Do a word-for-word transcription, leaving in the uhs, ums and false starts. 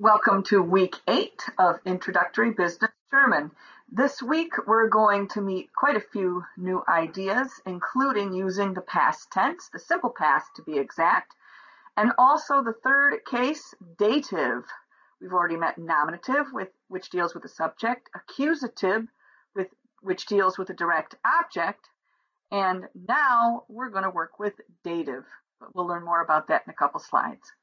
Welcome to week eight of Introductory Business German. This week we're going to meet quite a few new ideas, including using the past tense, the simple past to be exact, and also the third case, dative. We've already met nominative, with which deals with the subject, accusative, with which deals with the direct object, and now we're going to work with dative. But we'll learn more about that in a couple slides.